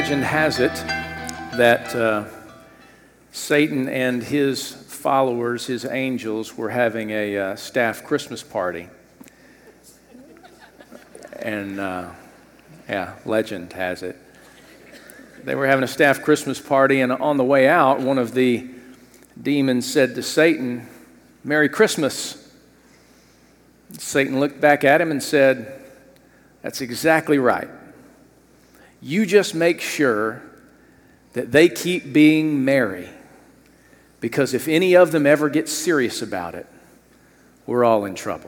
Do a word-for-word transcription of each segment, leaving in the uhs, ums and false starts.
legend has it that uh, Satan and his followers, his angels, were having a uh, staff Christmas party. And, uh, yeah, legend has it. They were having a staff Christmas party, and on the way out, one of the demons said to Satan, "Merry Christmas." Satan looked back at him and said, "That's exactly right. You just make sure that they keep being merry, because if any of them ever get serious about it, we're all in trouble."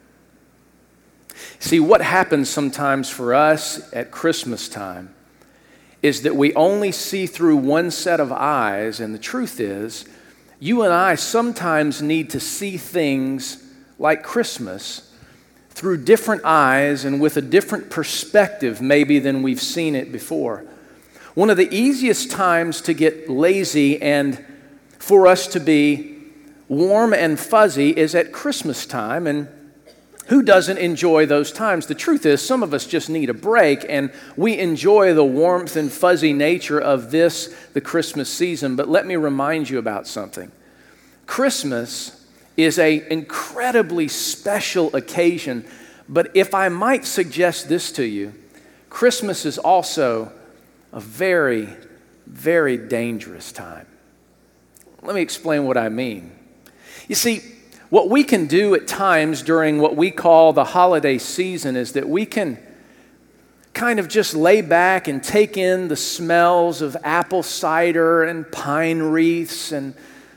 See, what happens sometimes for us at Christmas time is that we only see through one set of eyes, and the truth is, you and I sometimes need to see things like Christmas through different eyes and with a different perspective maybe than we've seen it before. One of the easiest times to get lazy and for us to be warm and fuzzy is at Christmas time, and who doesn't enjoy those times? The truth is, some of us just need a break, and we enjoy the warmth and fuzzy nature of this, the Christmas season. But let me remind you about something. Christmas is an incredibly special occasion, but if I might suggest this to you, Christmas is also a very, very dangerous time. Let me explain what I mean. You see, what we can do at times during what we call the holiday season is that we can kind of just lay back and take in the smells of apple cider and pine wreaths and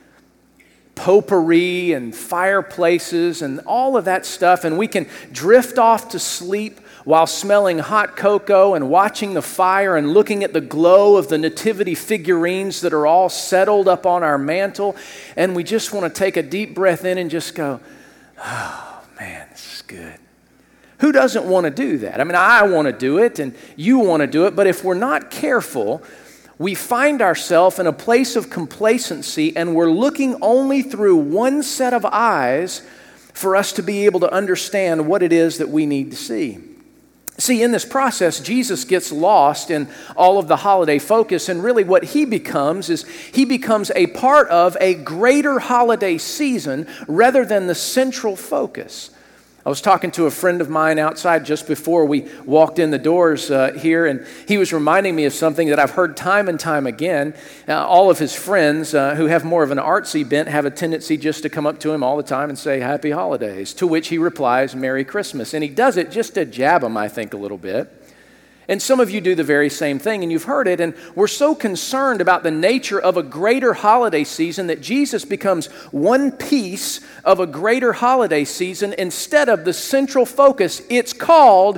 potpourri and fireplaces and all of that stuff, and we can drift off to sleep while smelling hot cocoa and watching the fire and looking at the glow of the nativity figurines that are all settled up on our mantle, and we just want to take a deep breath in and just go, "Oh man, this is good." Who doesn't want to do that? I mean, I want to do it and you want to do it, but if we're not careful, we find ourselves in a place of complacency, and we're looking only through one set of eyes for us to be able to understand what it is that we need to see. See, in this process, Jesus gets lost in all of the holiday focus, and really what he becomes is he becomes a part of a greater holiday season rather than the central focus. I was talking to a friend of mine outside just before we walked in the doors uh, here, and he was reminding me of something that I've heard time and time again. Uh, all of his friends uh, who have more of an artsy bent have a tendency just to come up to him all the time and say, "Happy Holidays," to which he replies, "Merry Christmas." And he does it just to jab him, I think, a little bit. And some of you do the very same thing, and you've heard it, and we're so concerned about the nature of a greater holiday season that Jesus becomes one piece of a greater holiday season instead of the central focus. It's called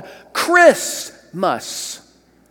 Christmas,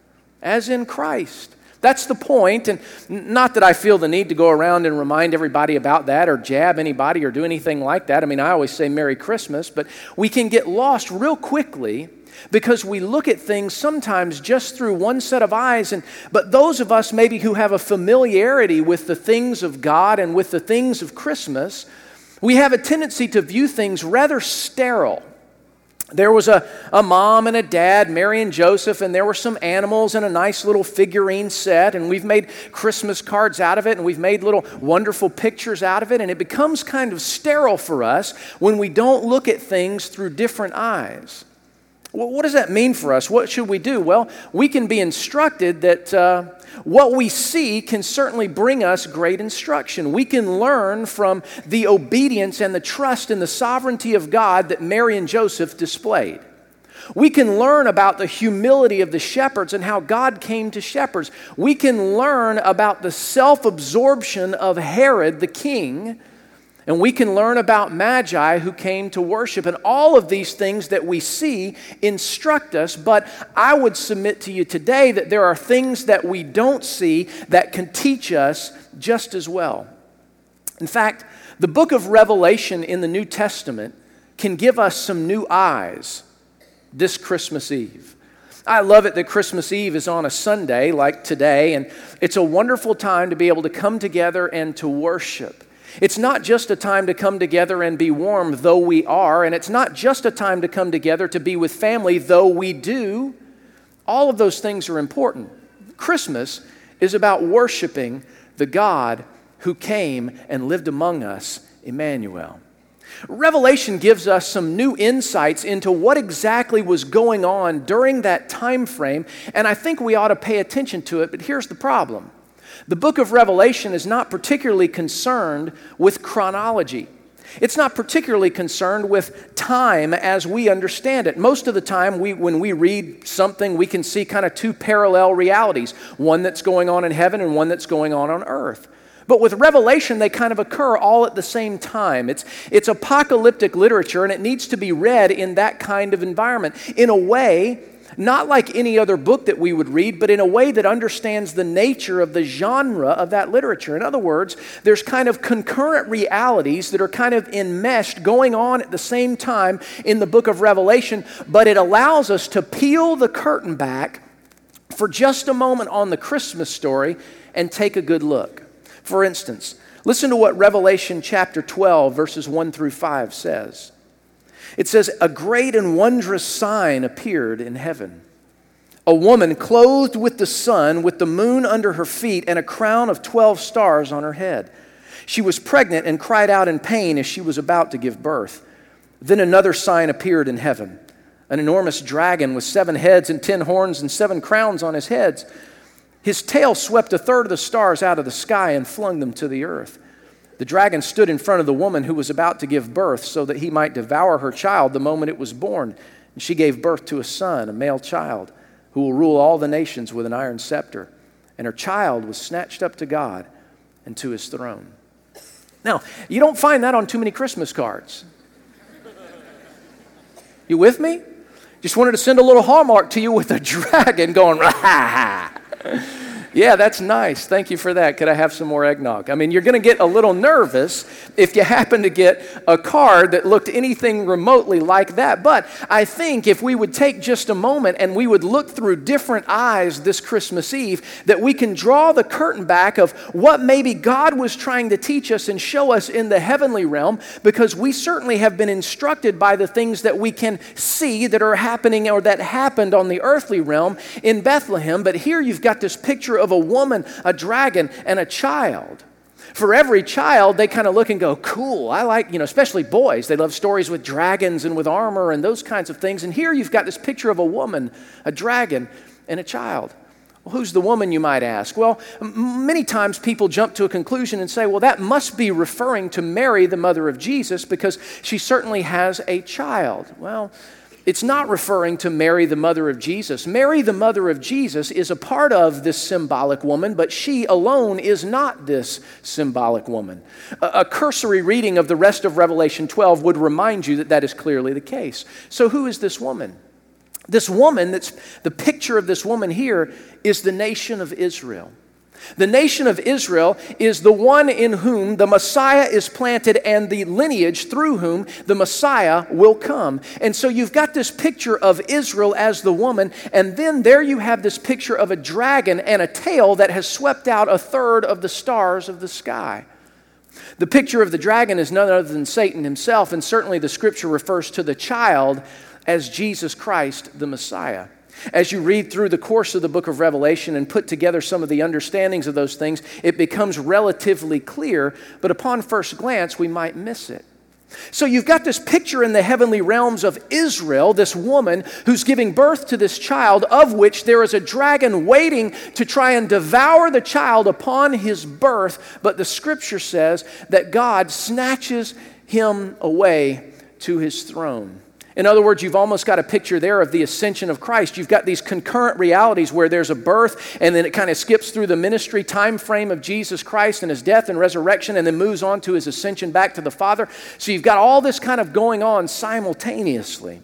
as in Christ. That's the point, and not that I feel the need to go around and remind everybody about that or jab anybody or do anything like that. I mean, I always say Merry Christmas, but we can get lost real quickly because we look at things sometimes just through one set of eyes, and but those of us maybe who have a familiarity with the things of God and with the things of Christmas, we have a tendency to view things rather sterile. There was a, a mom and a dad, Mary and Joseph, and there were some animals and a nice little figurine set, and we've made Christmas cards out of it, and we've made little wonderful pictures out of it, and it becomes kind of sterile for us when we don't look at things through different eyes. Well, what does that mean for us? What should we do? Well, we can be instructed that uh, what we see can certainly bring us great instruction. We can learn from the obedience and the trust in the sovereignty of God that Mary and Joseph displayed. We can learn about the humility of the shepherds and how God came to shepherds. We can learn about the self-absorption of Herod the king. And we can learn about Magi who came to worship. And all of these things that we see instruct us. But I would submit to you today that there are things that we don't see that can teach us just as well. In fact, the book of Revelation in the New Testament can give us some new eyes this Christmas Eve. I love it that Christmas Eve is on a Sunday like today. And it's a wonderful time to be able to come together and to worship. It's not just a time to come together and be warm, though we are, and it's not just a time to come together to be with family, though we do. All of those things are important. Christmas is about worshiping the God who came and lived among us, Emmanuel. Revelation gives us some new insights into what exactly was going on during that time frame, and I think we ought to pay attention to it, but here's the problem. The book of Revelation is not particularly concerned with chronology. It's not particularly concerned with time as we understand it. Most of the time, we, when we read something, we can see kind of two parallel realities, one that's going on in heaven and one that's going on on earth. But with Revelation, they kind of occur all at the same time. It's, it's apocalyptic literature, and it needs to be read in that kind of environment. In a way, not like any other book that we would read, but in a way that understands the nature of the genre of that literature. In other words, there's kind of concurrent realities that are kind of enmeshed, going on at the same time in the book of Revelation, but it allows us to peel the curtain back for just a moment on the Christmas story and take a good look. For instance, listen to what Revelation chapter twelve, verses one through five says. It says, "A great and wondrous sign appeared in heaven. A woman clothed with the sun, with the moon under her feet, and a crown of twelve stars on her head. She was pregnant and cried out in pain as she was about to give birth. Then another sign appeared in heaven. An enormous dragon with seven heads and ten horns and seven crowns on his heads. His tail swept a third of the stars out of the sky and flung them to the earth. The dragon stood in front of the woman who was about to give birth so that he might devour her child the moment it was born. And she gave birth to a son, a male child, who will rule all the nations with an iron scepter. And her child was snatched up to God and to his throne." Now, you don't find that on too many Christmas cards. You with me? Just wanted to send a little Hallmark to you with a dragon going, "Ha ha." Yeah, that's nice. Thank you for that. Could I have some more eggnog? I mean, you're going to get a little nervous if you happen to get a card that looked anything remotely like that. But I think if we would take just a moment and we would look through different eyes this Christmas Eve, that we can draw the curtain back of what maybe God was trying to teach us and show us in the heavenly realm, because we certainly have been instructed by the things that we can see that are happening or that happened on the earthly realm in Bethlehem. But here you've got this picture of a woman, a dragon, and a child. For every child, they kind of look and go, cool, I like, you know, especially boys. They love stories with dragons and with armor and those kinds of things. And here you've got this picture of a woman, a dragon, and a child. Well, who's the woman, you might ask? Well, m- many times people jump to a conclusion and say, well, that must be referring to Mary, the mother of Jesus, because she certainly has a child. Well, it's not referring to Mary, the mother of Jesus. Mary, the mother of Jesus, is a part of this symbolic woman, but she alone is not this symbolic woman. A, a cursory reading of the rest of Revelation twelve would remind you that that is clearly the case. So who is this woman? This woman, that's the picture of this woman here, is the nation of Israel. The nation of Israel is the one in whom the Messiah is planted and the lineage through whom the Messiah will come. And so you've got this picture of Israel as the woman, and then there you have this picture of a dragon and a tail that has swept out a third of the stars of the sky. The picture of the dragon is none other than Satan himself, and certainly the scripture refers to the child as Jesus Christ, the Messiah. As you read through the course of the book of Revelation and put together some of the understandings of those things, it becomes relatively clear, but upon first glance, we might miss it. So you've got this picture in the heavenly realms of Israel, this woman who's giving birth to this child, of which there is a dragon waiting to try and devour the child upon his birth, but the scripture says that God snatches him away to his throne. In other words, you've almost got a picture there of the ascension of Christ. You've got these concurrent realities where there's a birth, and then it kind of skips through the ministry time frame of Jesus Christ and his death and resurrection, and then moves on to his ascension back to the Father. So you've got all this kind of going on simultaneously.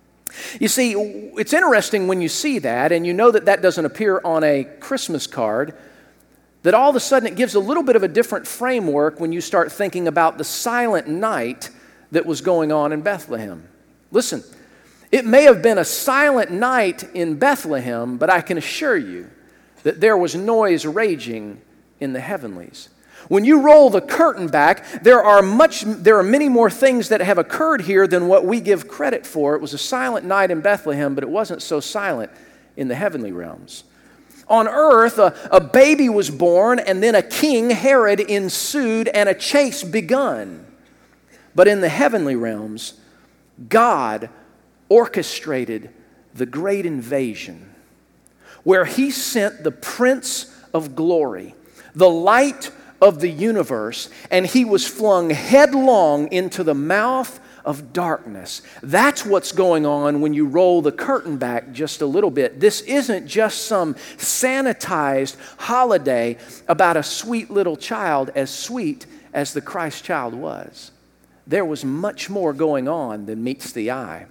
You see, it's interesting when you see that, and you know that that doesn't appear on a Christmas card, that all of a sudden it gives a little bit of a different framework when you start thinking about the silent night that was going on in Bethlehem. Listen, it may have been a silent night in Bethlehem, but I can assure you that there was noise raging in the heavenlies. When you roll the curtain back, there are much, there are many more things that have occurred here than what we give credit for. It was a silent night in Bethlehem, but it wasn't so silent in the heavenly realms. On earth, a, a baby was born, and then a king, Herod, ensued, and a chase begun. But in the heavenly realms, God orchestrated the great invasion, where he sent the Prince of Glory, the light of the universe, and he was flung headlong into the mouth of darkness. That's what's going on when you roll the curtain back just a little bit. This isn't just some sanitized holiday about a sweet little child, as sweet as the Christ child was. There was much more going on than meets the eye.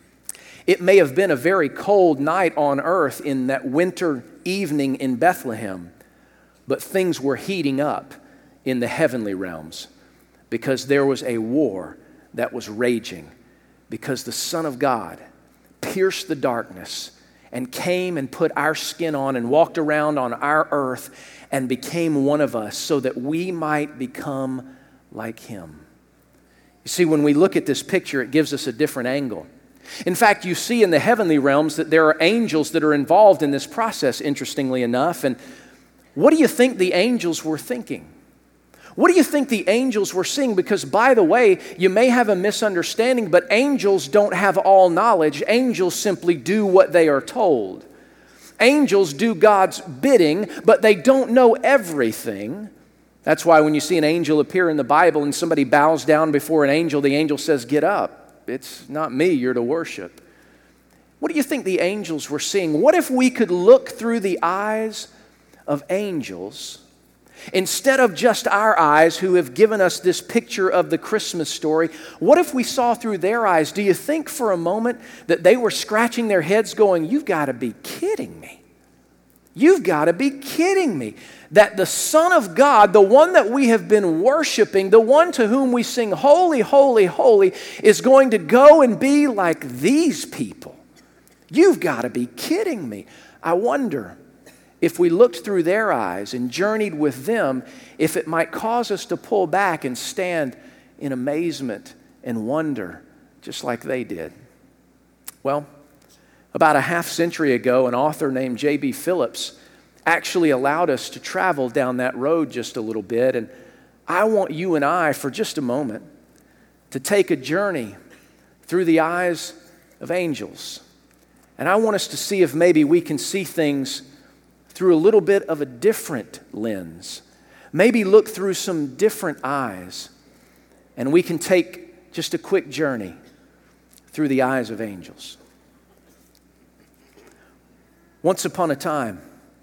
It may have been a very cold night on earth in that winter evening in Bethlehem, but things were heating up in the heavenly realms because there was a war that was raging, because the Son of God pierced the darkness and came and put our skin on and walked around on our earth and became one of us so that we might become like him. You see, when we look at this picture, it gives us a different angle. In fact, you see in the heavenly realms that there are angels that are involved in this process, interestingly enough. And what do you think the angels were thinking? What do you think the angels were seeing? Because, by the way, you may have a misunderstanding, but angels don't have all knowledge. Angels simply do what they are told. Angels do God's bidding, but they don't know everything. That's why when you see an angel appear in the Bible and somebody bows down before an angel, the angel says, "Get up. It's not me you're to worship." What do you think the angels were seeing? What if we could look through the eyes of angels instead of just our eyes, who have given us this picture of the Christmas story? What if we saw through their eyes? Do you think for a moment that they were scratching their heads going, "You've got to be kidding me. You've got to be kidding me. That the Son of God, the one that we have been worshiping, the one to whom we sing, 'Holy, holy, holy,' is going to go and be like these people. You've got to be kidding me." I wonder if we looked through their eyes and journeyed with them, if it might cause us to pull back and stand in amazement and wonder, just like they did. Well, about a half century ago, an author named J B Phillips actually allowed us to travel down that road just a little bit. And I want you and I, for just a moment, to take a journey through the eyes of angels. And I want us to see if maybe we can see things through a little bit of a different lens. Maybe look through some different eyes, and we can take just a quick journey through the eyes of angels. Once upon a time,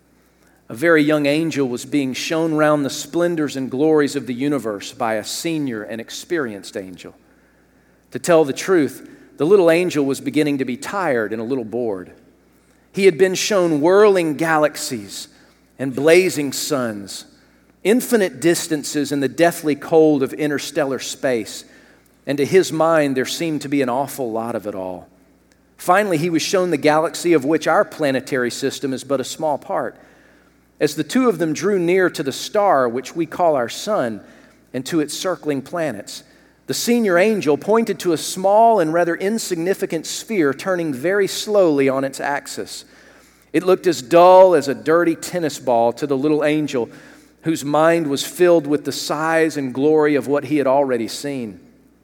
a very young angel was being shown round the splendors and glories of the universe by a senior and experienced angel. To tell the truth, the little angel was beginning to be tired and a little bored. He had been shown whirling galaxies and blazing suns, infinite distances in the deathly cold of interstellar space, and to his mind there seemed to be an awful lot of it all. Finally, he was shown the galaxy of which our planetary system is but a small part. As the two of them drew near to the star which we call our sun and to its circling planets, the senior angel pointed to a small and rather insignificant sphere turning very slowly on its axis. It looked as dull as a dirty tennis ball to the little angel, whose mind was filled with the size and glory of what he had already seen.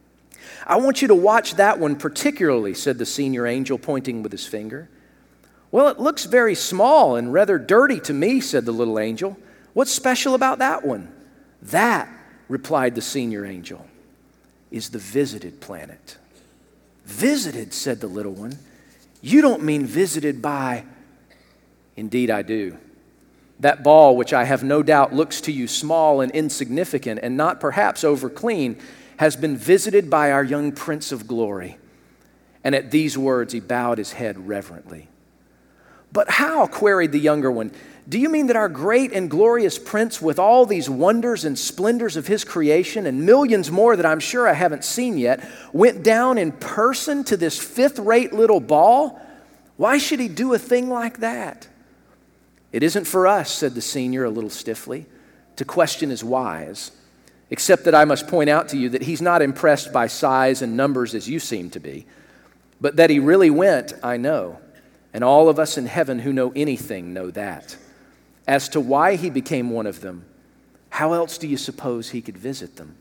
"I want you to watch that one particularly," said the senior angel, pointing with his finger. "Well, it looks very small and rather dirty to me," said the little angel. "What's special about that one?" "That," replied the senior angel, "is the visited planet." "Visited," said the little one. "You don't mean visited by..." "Indeed I do. That ball, which I have no doubt looks to you small and insignificant and not perhaps over clean, has been visited by our young Prince of Glory." And at these words he bowed his head reverently. "But how?" queried the younger one. "Do you mean that our great and glorious Prince, with all these wonders and splendors of his creation and millions more that I'm sure I haven't seen yet, went down in person to this fifth-rate little ball? Why should he do a thing like that?" "It isn't for us," said the senior a little stiffly, "to question his whys, except that I must point out to you that he's not impressed by size and numbers as you seem to be. But that he really went, I know, and all of us in heaven who know anything know that. As to why he became one of them, how else do you suppose he could visit them?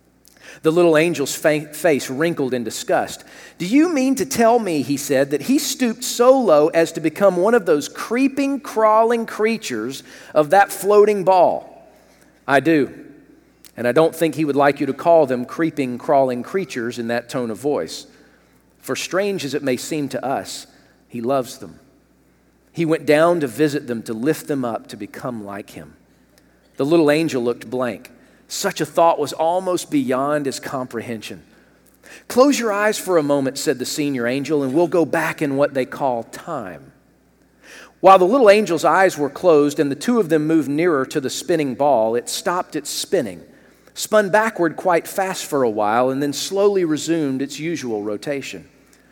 The little angel's fa- face wrinkled in disgust. Do you mean to tell me, he said, that he stooped so low as to become one of those creeping, crawling creatures of that floating ball? I do. And I don't think he would like you to call them creeping, crawling creatures in that tone of voice. For strange as it may seem to us, he loves them. He went down to visit them, to lift them up, to become like him. The little angel looked blank. Such a thought was almost beyond his comprehension. Close your eyes for a moment, said the senior angel, and we'll go back in what they call time. While the little angel's eyes were closed and the two of them moved nearer to the spinning ball, it stopped its spinning, spun backward quite fast for a while, and then slowly resumed its usual rotation.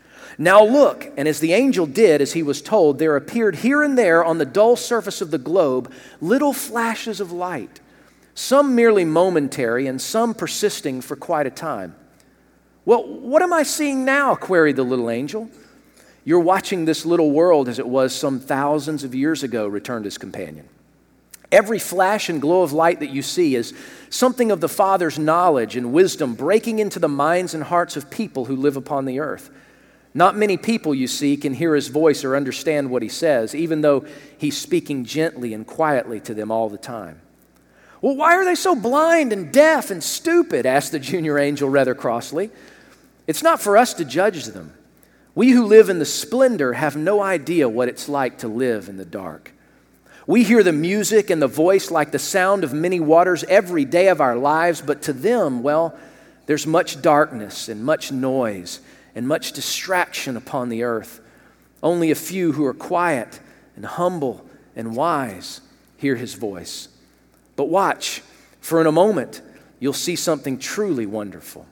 Now look, and as the angel did as he was told, there appeared here and there on the dull surface of the globe little flashes of light, some merely momentary and some persisting for quite a time. Well, what am I seeing now? Queried the little angel. You're watching this little world as it was some thousands of years ago, returned his companion. Every flash and glow of light that you see is something of the Father's knowledge and wisdom breaking into the minds and hearts of people who live upon the earth. Not many people, you see, can hear his voice or understand what he says, even though he's speaking gently and quietly to them all the time. Well, why are they so blind and deaf and stupid? Asked the junior angel rather crossly. It's not for us to judge them. We who live in the splendor have no idea what it's like to live in the dark. We hear the music and the voice like the sound of many waters every day of our lives, but to them, well, there's much darkness and much noise and much distraction upon the earth. Only a few who are quiet and humble and wise hear his voice. But watch, for in a moment, you'll see something truly wonderful.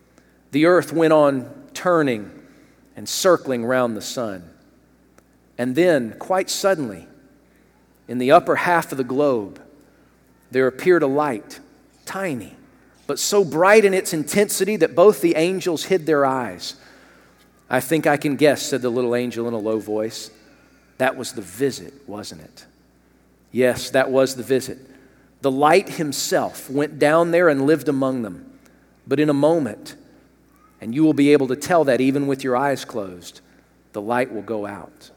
The earth went on turning and circling round the sun. And then, quite suddenly, in the upper half of the globe, there appeared a light, tiny, but so bright in its intensity that both the angels hid their eyes. I think I can guess, said the little angel in a low voice. That was the visit, wasn't it? Yes, that was the visit. The light himself went down there and lived among them. But in a moment, and you will be able to tell that even with your eyes closed, the light will go out.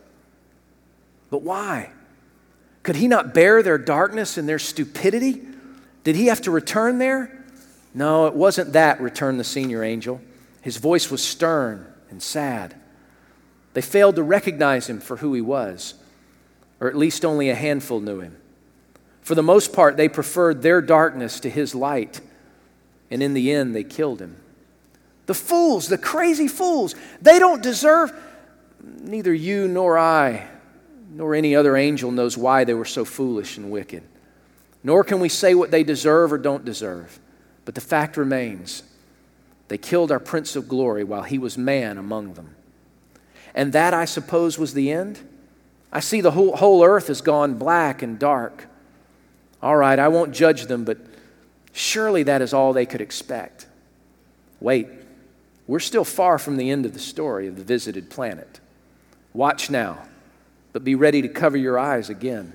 But why? Could he not bear their darkness and their stupidity? Did he have to return there? No, it wasn't that, returned the senior angel. His voice was stern and sad. They failed to recognize him for who he was, or at least only a handful knew him. For the most part, they preferred their darkness to his light, and in the end, they killed him. The fools, the crazy fools, they don't deserve, neither you nor I, nor any other angel knows why they were so foolish and wicked. Nor can we say what they deserve or don't deserve. But the fact remains, they killed our Prince of Glory while he was man among them. And that, I suppose, was the end? I see the whole, whole earth has gone black and dark. All right, I won't judge them, but surely that is all they could expect. Wait, we're still far from the end of the story of the visited planet. Watch now, but be ready to cover your eyes again.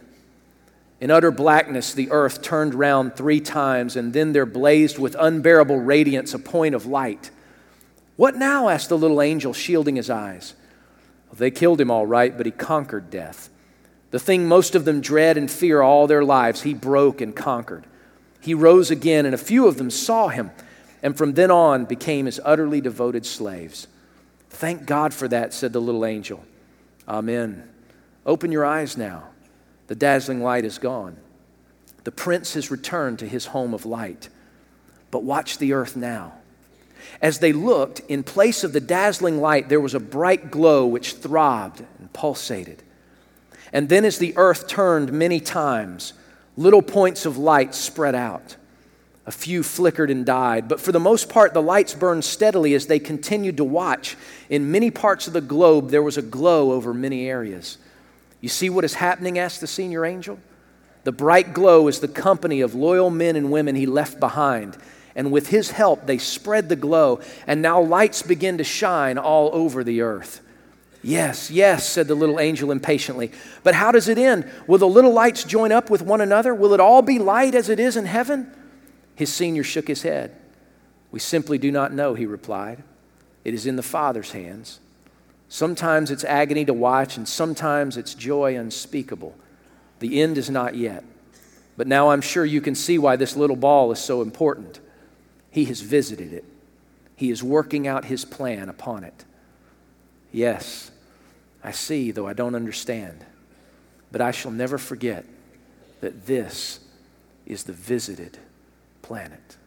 In utter blackness, the earth turned round three times, and then there blazed with unbearable radiance a point of light. What now? Asked the little angel, shielding his eyes. Well, they killed him all right, but he conquered death. The thing most of them dread and fear all their lives, he broke and conquered. He rose again, and a few of them saw him, and from then on became his utterly devoted slaves. Thank God for that, said the little angel. Amen. Open your eyes now. The dazzling light is gone. The prince has returned to his home of light. But watch the earth now. As they looked, in place of the dazzling light, there was a bright glow which throbbed and pulsated. And then as the earth turned many times, little points of light spread out. A few flickered and died, but for the most part, the lights burned steadily as they continued to watch. In many parts of the globe, there was a glow over many areas. You see what is happening? Asked the senior angel. The bright glow is the company of loyal men and women he left behind. And with his help, they spread the glow, and now lights begin to shine all over the earth. Yes, yes, said the little angel impatiently. But how does it end? Will the little lights join up with one another? Will it all be light as it is in heaven? His senior shook his head. We simply do not know, he replied. It is in the Father's hands. Sometimes it's agony to watch, and sometimes it's joy unspeakable. The end is not yet. But now I'm sure you can see why this little ball is so important. He has visited it. He is working out his plan upon it. Yes, I see, though I don't understand. But I shall never forget that this is the visited planet.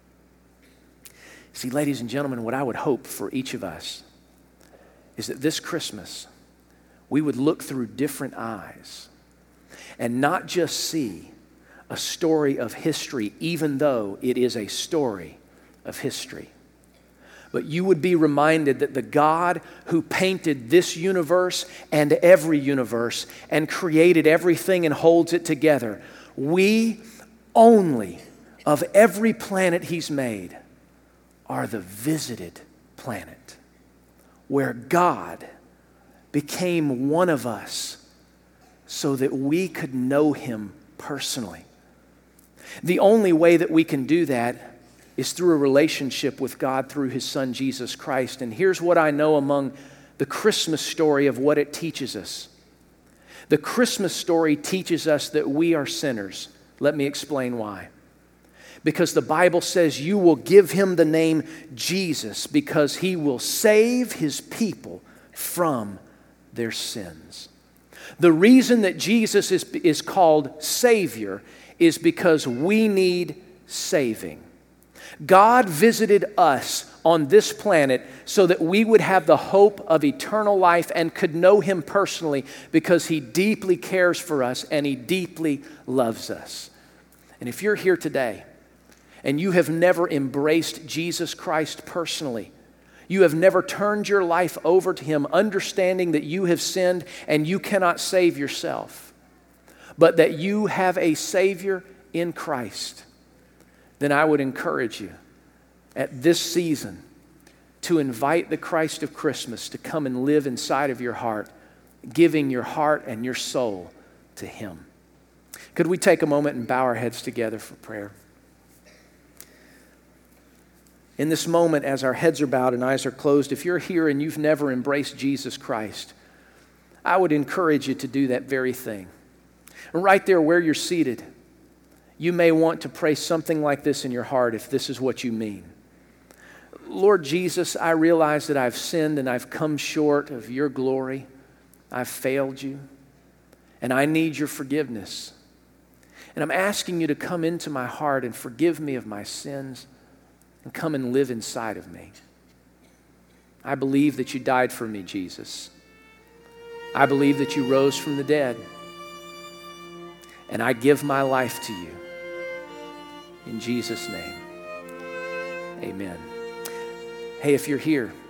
See, ladies and gentlemen, what I would hope for each of us is that this Christmas we would look through different eyes and not just see a story of history, even though it is a story of history. But you would be reminded that the God who painted this universe and every universe and created everything and holds it together, we only, of every planet he's made, are the visited planet where God became one of us so that we could know him personally. The only way that we can do that is through a relationship with God through his Son, Jesus Christ. And here's what I know among the Christmas story of what it teaches us. The Christmas story teaches us that we are sinners. Let me explain why. Because the Bible says you will give him the name Jesus because he will save his people from their sins. The reason that Jesus is, is called Savior is because we need saving. God visited us on this planet so that we would have the hope of eternal life and could know him personally because he deeply cares for us and he deeply loves us. And if you're here today and you have never embraced Jesus Christ personally, you have never turned your life over to him, understanding that you have sinned and you cannot save yourself, but that you have a Savior in Christ, then I would encourage you at this season to invite the Christ of Christmas to come and live inside of your heart, giving your heart and your soul to him. Could we take a moment and bow our heads together for prayer? In this moment, as our heads are bowed and eyes are closed, if you're here and you've never embraced Jesus Christ, I would encourage you to do that very thing. And right there where you're seated, you may want to pray something like this in your heart if this is what you mean. Lord Jesus, I realize that I've sinned and I've come short of your glory. I've failed you, and I need your forgiveness. And I'm asking you to come into my heart and forgive me of my sins and come and live inside of me. I believe that you died for me, Jesus. I believe that you rose from the dead. And I give my life to you. In Jesus' name, amen. Hey, if you're here